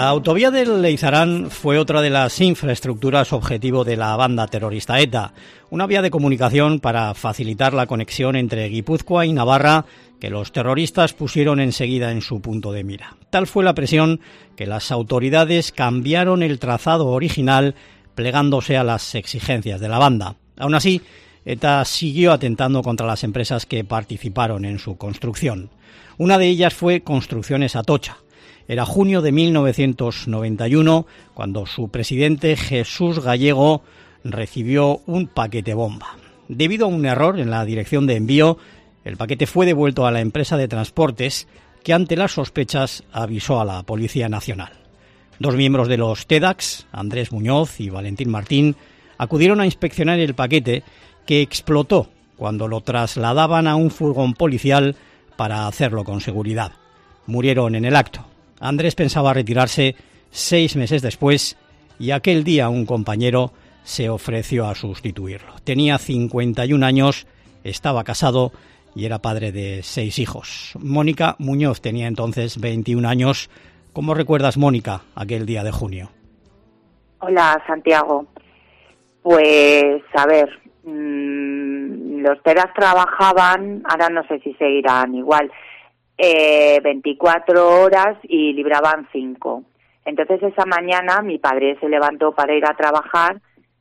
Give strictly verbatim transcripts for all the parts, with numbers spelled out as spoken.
La autovía del Leizarán fue otra de las infraestructuras objetivo de la banda terrorista ETA, una vía de comunicación para facilitar la conexión entre Guipúzcoa y Navarra que los terroristas pusieron enseguida en su punto de mira. Tal fue la presión que las autoridades cambiaron el trazado original plegándose a las exigencias de la banda. Aún así, ETA siguió atentando contra las empresas que participaron en su construcción. Una de ellas fue Construcciones Atocha. Era junio de mil novecientos noventa y uno cuando su presidente Jesús Gallego recibió un paquete bomba. Debido a un error en la dirección de envío, el paquete fue devuelto a la empresa de transportes que ante las sospechas avisó a la Policía Nacional. Dos miembros de los TEDx, Andrés Muñoz y Valentín Martín, acudieron a inspeccionar el paquete que explotó cuando lo trasladaban a un furgón policial para hacerlo con seguridad. Murieron en el acto. Andrés pensaba retirarse seis meses después y aquel día un compañero se ofreció a sustituirlo. Tenía cincuenta y un años, estaba casado y era padre de seis hijos. Mónica Muñoz tenía entonces veintiún años. ¿Cómo recuerdas, Mónica, aquel día de junio? Hola, Santiago. Pues, a ver, mmm, los teras trabajaban, ahora no sé si seguirán igual, eh, veinticuatro horas y libraban cinco. Entonces esa mañana mi padre se levantó para ir a trabajar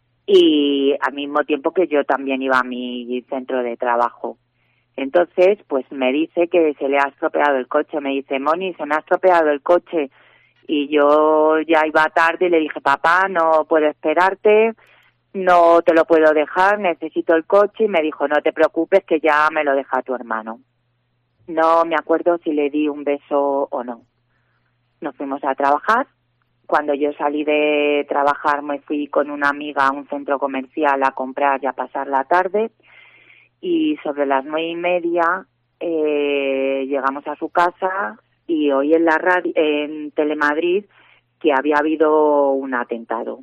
y al mismo tiempo que yo también iba a mi centro de trabajo. Entonces, pues me dice que se le ha estropeado el coche. Me dice, Moni, se me ha estropeado el coche. Y yo ya iba tarde y le dije, papá, no puedo esperarte, no te lo puedo dejar, necesito el coche. Y me dijo, no te preocupes, que ya me lo deja tu hermano. No me acuerdo si le di un beso o no. Nos fuimos a trabajar. Cuando yo salí de trabajar me fui con una amiga a un centro comercial a comprar y a pasar la tarde. Y sobre las nueve y media eh, llegamos a su casa y oí en la radio, en Telemadrid, que había habido un atentado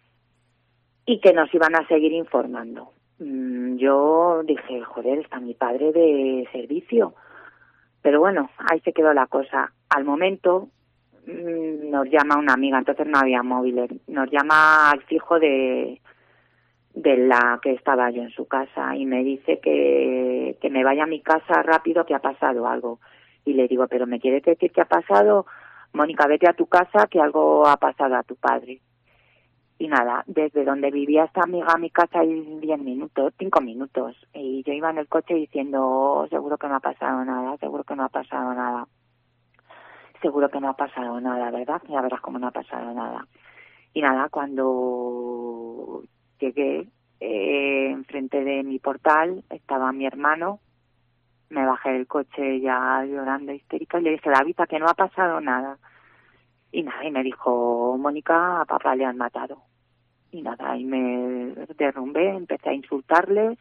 y que nos iban a seguir informando. Mm, yo dije, joder, está mi padre de servicio. Pero bueno, ahí se quedó la cosa. Al momento mmm, nos llama una amiga, entonces no había móviles, nos llama al fijo de... de la que estaba yo en su casa y me dice que, que me vaya a mi casa rápido, que ha pasado algo. Y le digo, ¿pero me quieres decir que ha pasado? Mónica, vete a tu casa, que algo ha pasado a tu padre. Y nada, desde donde vivía esta amiga a mi casa hay diez minutos, cinco minutos. Y yo iba en el coche diciendo, oh, seguro que no ha pasado nada, seguro que no ha pasado nada. Seguro que no ha pasado nada, ¿verdad? Ya verás cómo no ha pasado nada. Y nada, cuando llegué, eh, enfrente de mi portal estaba mi hermano, me bajé del coche ya llorando histérica y le dije, David, que no ha pasado nada. Y nada, y me dijo, Mónica, a papá le han matado. Y nada, y me derrumbé, empecé a insultarles,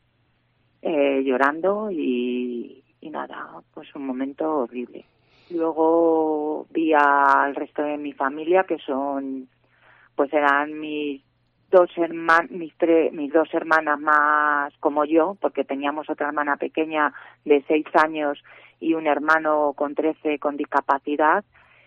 eh, llorando y, y nada, pues un momento horrible. Luego vi al resto de mi familia, que son, pues eran mis dos hermanas, mis tres, mis dos hermanas más como yo, porque teníamos otra hermana pequeña de seis años y un hermano con trece con discapacidad.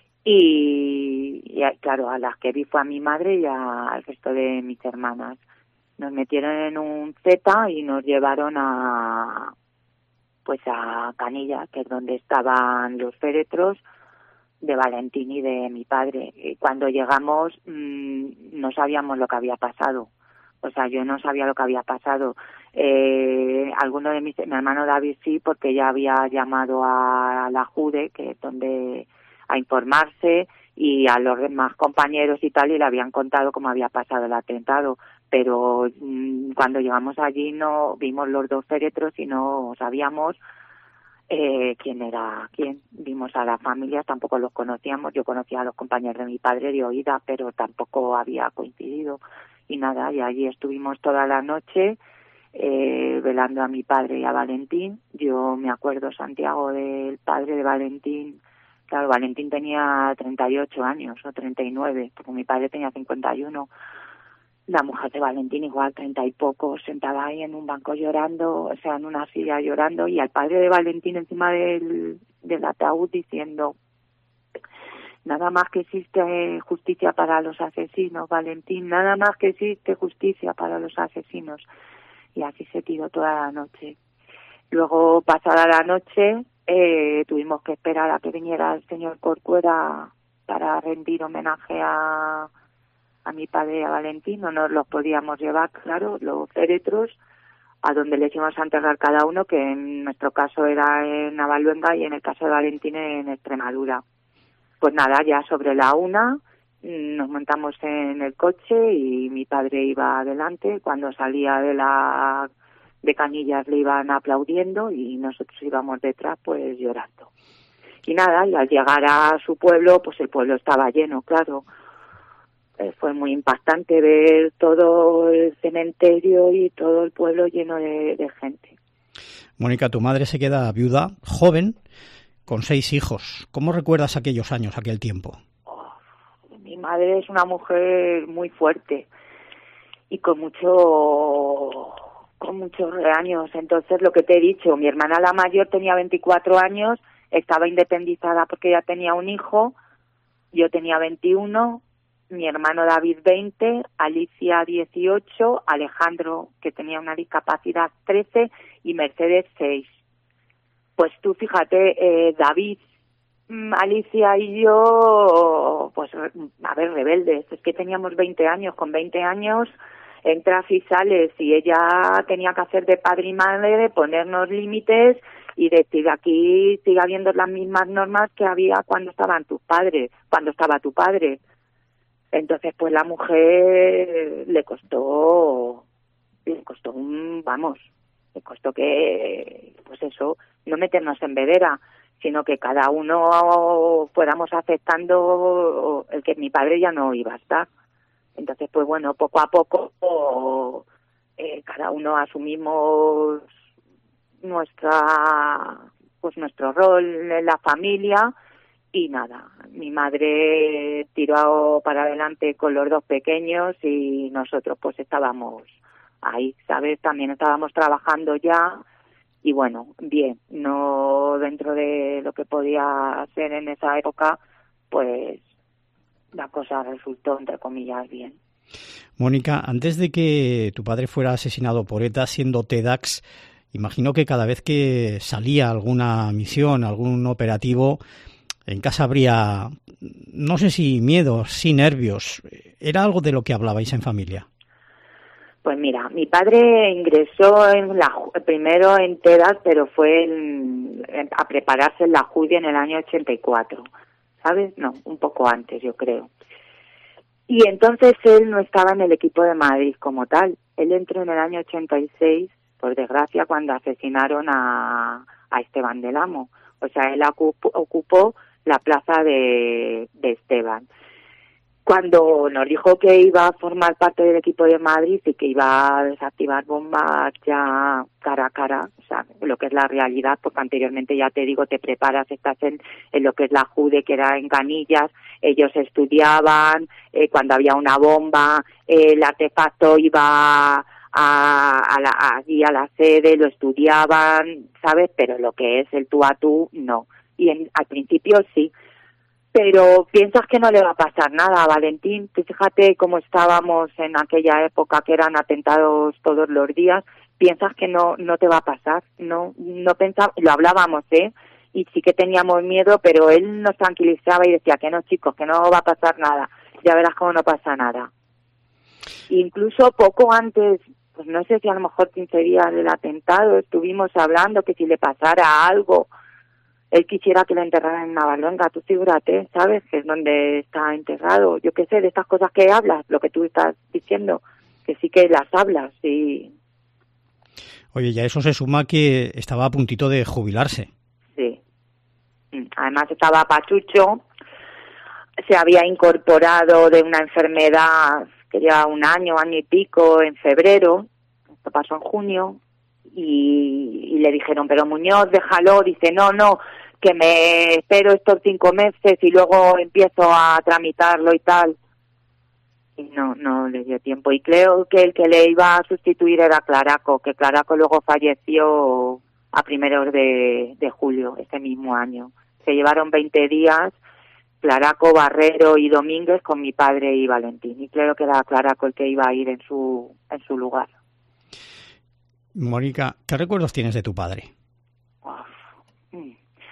Y, y claro, a las que vi fue a mi madre y a, al resto de mis hermanas. Nos metieron en un Z y nos llevaron a, pues a Canilla, que es donde estaban los féretros de Valentín y de mi padre. Y cuando llegamos mmm, no sabíamos lo que había pasado. O sea, yo no sabía lo que había pasado. Eh, alguno de mis, mi hermano David sí, porque ya había llamado a la JUDE, que es donde, a informarse, y a los demás compañeros y tal, y le habían contado cómo había pasado el atentado. Pero mmm, cuando llegamos allí no vimos los dos féretros y no sabíamos Eh, quién era quién. Vimos a las familias, tampoco los conocíamos. Yo conocía a los compañeros de mi padre de oída, pero tampoco había coincidido. Y nada, y allí estuvimos toda la noche eh, velando a mi padre y a Valentín. Yo me acuerdo, Santiago, del padre de Valentín. Claro, Valentín tenía treinta y ocho años o treinta y nueve, porque mi padre tenía cincuenta y uno. La mujer de Valentín igual, treinta y poco, sentada ahí en un banco llorando, o sea, en una silla llorando, y al padre de Valentín encima del, del ataúd diciendo, Nada más que existe justicia para los asesinos, Valentín, nada más que existe justicia para los asesinos. Y así se tiró toda la noche. Luego, pasada la noche, eh, tuvimos que esperar a que viniera el señor Corcuera para rendir homenaje a, a mi padre y a Valentín. No nos los podíamos llevar, claro, los féretros, a donde les íbamos a enterrar cada uno, que en nuestro caso era en Navaluenga y en el caso de Valentín en Extremadura. Pues nada, ya sobre la una nos montamos en el coche y mi padre iba adelante. Cuando salía de la de Canillas le iban aplaudiendo y nosotros íbamos detrás pues llorando. Y nada, y al llegar a su pueblo, pues el pueblo estaba lleno, claro. Eh, fue muy impactante ver todo el cementerio y todo el pueblo lleno de, de gente. Mónica, tu madre se queda viuda, joven, con seis hijos. ¿Cómo recuerdas aquellos años, aquel tiempo? Oh, mi madre es una mujer muy fuerte y con mucho con muchos años. Entonces, lo que te he dicho, mi hermana la mayor tenía veinticuatro años, estaba independizada porque ya tenía un hijo, yo tenía veintiuno, mi hermano David veinte, Alicia dieciocho, Alejandro, que tenía una discapacidad, trece, y Mercedes seis. Pues tú fíjate, eh, David, Alicia y yo, pues a ver, rebeldes, es que teníamos veinte años, con veinte años entras y sales, y ella tenía que hacer de padre y madre, de ponernos límites y decir, aquí sigue habiendo las mismas normas que había cuando estaban tus padres, cuando estaba tu padre. Entonces, pues la mujer le costó, le costó un, vamos, le costó que, pues eso, no meternos en vedera, sino que cada uno fuéramos aceptando el que mi padre ya no iba a estar. Entonces, pues bueno, poco a poco eh, cada uno asumimos nuestra, pues nuestro rol en la familia. Y nada, mi madre tiró para adelante con los dos pequeños y nosotros pues estábamos ahí, ¿sabes? También estábamos trabajando ya y bueno, bien, no dentro de lo que podía hacer en esa época, pues la cosa resultó, entre comillas, bien. Mónica, antes de que tu padre fuera asesinado por ETA, siendo TEDx, imagino que cada vez que salía alguna misión, algún operativo, en casa habría, no sé si miedo, sí nervios. ¿Era algo de lo que hablabais en familia? Pues mira, mi padre ingresó en la, primero en TEDx, pero fue en, en, a prepararse en la Judia en el año ochenta y cuatro, ¿sabes? No, un poco antes, yo creo. Y entonces él no estaba en el equipo de Madrid como tal. Él entró en el año ochenta y seis, por desgracia, cuando asesinaron a, a Esteban del Amo. O sea, él ocupó, ocupó la plaza de, de Esteban. Cuando nos dijo que iba a formar parte del equipo de Madrid y que iba a desactivar bombas ya cara a cara, o sea, lo que es la realidad, porque anteriormente, ya te digo, te preparas, estás en, en lo que es la JUDE, que era en Canillas, ellos estudiaban, eh, cuando había una bomba, eh, el artefacto iba a, a, la, allí a la sede, lo estudiaban, ¿sabes? Pero lo que es el tú a tú, no. Y en, al principio sí. Pero piensas que no le va a pasar nada a Valentín. Tú fíjate cómo estábamos en aquella época, que eran atentados todos los días. Piensas que no no te va a pasar. No no pensaba, lo hablábamos, ¿eh? Y sí que teníamos miedo, pero él nos tranquilizaba y decía que no, chicos, que no va a pasar nada. Ya verás cómo no pasa nada. Incluso poco antes, pues no sé si a lo mejor quince días del atentado, estuvimos hablando que si le pasara algo, él quisiera que lo enterraran en Navaluenga. Tú figúrate, ¿sabes? Que es donde está enterrado. Yo qué sé, de estas cosas que hablas, lo que tú estás diciendo, que sí que las hablas, sí. Oye, ya eso se suma que estaba a puntito de jubilarse. Sí. Además estaba pachucho, se había incorporado de una enfermedad que lleva un año, año y pico, en febrero, esto pasó en junio, y, y le dijeron, pero Muñoz, déjalo, dice, no, no, que me espero estos cinco meses y luego empiezo a tramitarlo y tal. Y no, no le dio tiempo. Y creo que el que le iba a sustituir era Claraco, que Claraco luego falleció a primeros de, de julio, ese mismo año. Se llevaron veinte días Claraco, Barrero y Domínguez con mi padre y Valentín. Y creo que era Claraco el que iba a ir en su, en su lugar. Mónica, ¿qué recuerdos tienes de tu padre? Uf.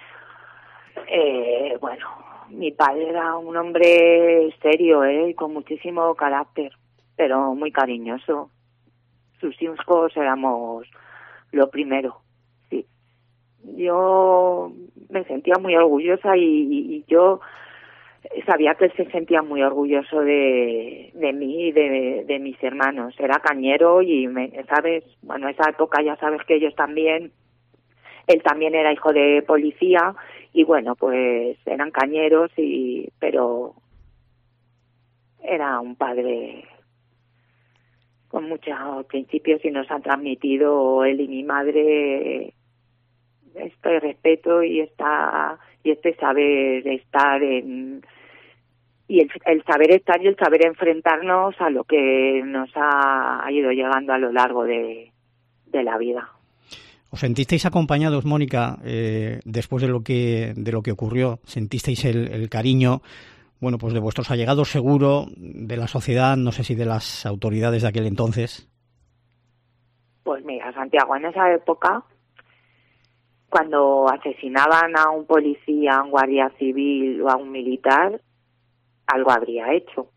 Eh, bueno, mi padre era un hombre serio, ¿eh? Con muchísimo carácter, pero muy cariñoso. Sus hijos éramos lo primero, sí. Yo me sentía muy orgullosa y, y, y yo sabía que él se sentía muy orgulloso de, de mí y de, de mis hermanos. Era cañero y, me, ¿sabes? Bueno, esa época ya sabes que ellos también, él también era hijo de policía y bueno, pues eran cañeros, y pero era un padre con muchos principios y nos han transmitido él y mi madre este respeto y esta y este saber estar en y el, el saber estar y el saber enfrentarnos a lo que nos ha ido llegando a lo largo de, de la vida. ¿Os sentisteis acompañados, Mónica, eh, después de lo que de lo que ocurrió? ¿Sentisteis el, el cariño, bueno, pues de vuestros allegados, seguro, de la sociedad, no sé si de las autoridades de aquel entonces? Pues mira, Santiago, en esa época, cuando asesinaban a un policía, a un guardia civil o a un militar, algo habría hecho.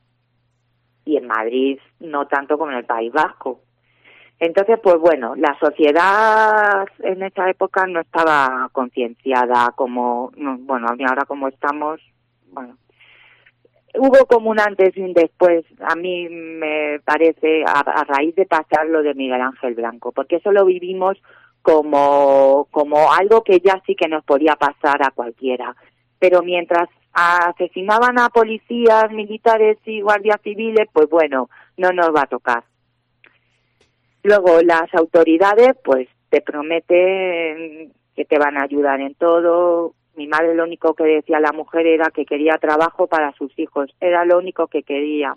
Y en Madrid no tanto como en el País Vasco. Entonces, pues bueno, la sociedad en esa época no estaba concienciada como, no, bueno, ahora como estamos, bueno. Hubo como un antes y un después, a mí me parece, a, a raíz de pasar lo de Miguel Ángel Blanco, porque eso lo vivimos como, como algo que ya sí que nos podía pasar a cualquiera. Pero mientras asesinaban a policías, militares y guardias civiles, pues bueno, no nos va a tocar. Luego las autoridades pues te prometen que te van a ayudar en todo. Mi madre lo único que decía a la mujer era que quería trabajo para sus hijos, era lo único que quería.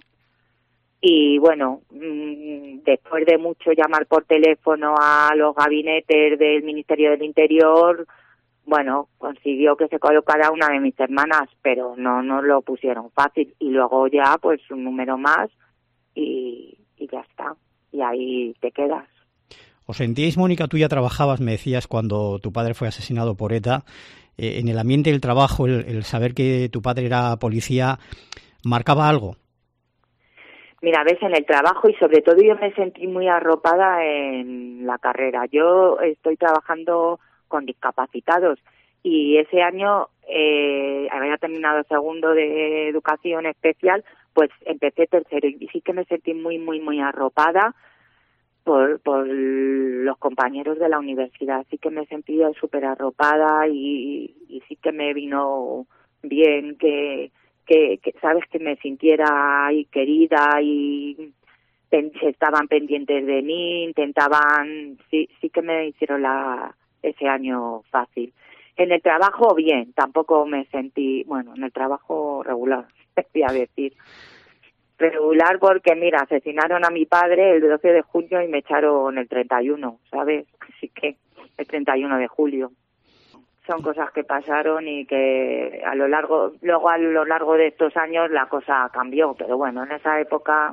Y bueno, después de mucho llamar por teléfono a los gabinetes del Ministerio del Interior, bueno, consiguió que se colocara una de mis hermanas, pero no nos lo pusieron fácil. Y luego ya pues un número más y, y ya está. Y ahí te quedas. ¿Os sentíais, Mónica, tú ya trabajabas, me decías, cuando tu padre fue asesinado por ETA, eh, en el ambiente del trabajo, el, el saber que tu padre era policía, marcaba algo? Mira, ves, en el trabajo y sobre todo yo me sentí muy arropada en la carrera. Yo estoy trabajando con discapacitados y ese año eh, había terminado segundo de educación especial, pues empecé tercero y sí que me sentí muy, muy, muy arropada por, por los compañeros de la universidad. Sí que me sentí súper arropada y, y sí que me vino bien que, que, que, sabes, que me sintiera ahí querida y pen, estaban pendientes de mí, intentaban, sí, sí que me hicieron la, ese año fácil. En el trabajo, bien, tampoco me sentí, bueno, en el trabajo regular, voy a decir. Regular porque, mira, asesinaron a mi padre el doce de junio y me echaron el treinta y uno, ¿sabes? Así que el treinta y uno de julio. Son cosas que pasaron y que a lo largo, luego a lo largo de estos años la cosa cambió, pero bueno, en esa época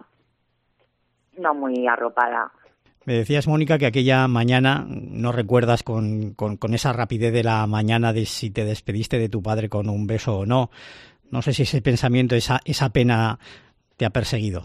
no muy arropada. Me decías, Mónica, que aquella mañana no recuerdas con, con, con esa rapidez de la mañana de si te despediste de tu padre con un beso o no. No sé si ese pensamiento, esa, esa pena te ha perseguido.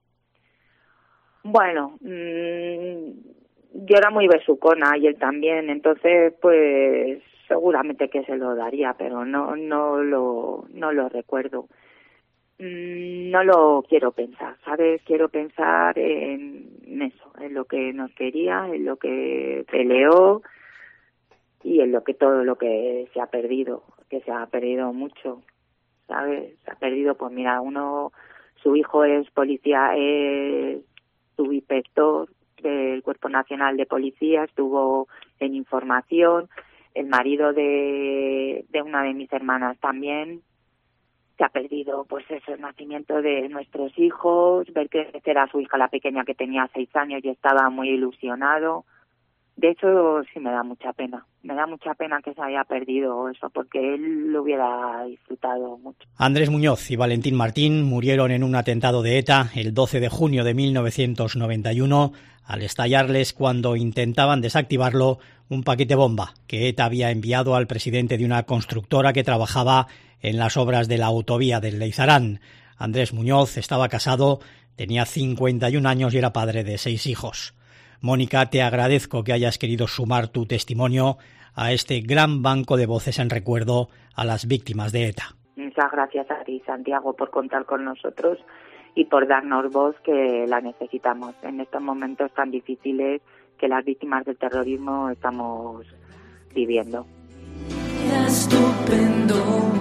Bueno, mmm, yo era muy besucona y él también, entonces pues seguramente que se lo daría, pero no no lo no lo recuerdo. No lo quiero pensar, ¿sabes? Quiero pensar en eso, en lo que nos quería, en lo que peleó y en lo que todo lo que se ha perdido, que se ha perdido mucho, ¿sabes? Se ha perdido, pues mira, uno, su hijo es policía, es subinspector del Cuerpo Nacional de Policía, estuvo en información, el marido de, de una de mis hermanas también. Se ha perdido, pues eso, el nacimiento de nuestros hijos, ver crecer a su hija, la pequeña, que tenía seis años y estaba muy ilusionado. De hecho, sí me da mucha pena. Me da mucha pena que se haya perdido eso, porque él lo hubiera disfrutado mucho. Andrés Muñoz y Valentín Martín murieron en un atentado de ETA el doce de junio de mil novecientos noventa y uno, al estallarles cuando intentaban desactivarlo un paquete bomba que ETA había enviado al presidente de una constructora que trabajaba en las obras de la autovía del Leizarán. Andrés Muñoz estaba casado, tenía cincuenta y un años y era padre de seis hijos. Mónica, te agradezco que hayas querido sumar tu testimonio a este gran banco de voces en recuerdo a las víctimas de ETA. Muchas gracias a ti, Santiago, por contar con nosotros y por darnos voz, que la necesitamos en estos momentos tan difíciles que las víctimas del terrorismo estamos viviendo. Estupendo.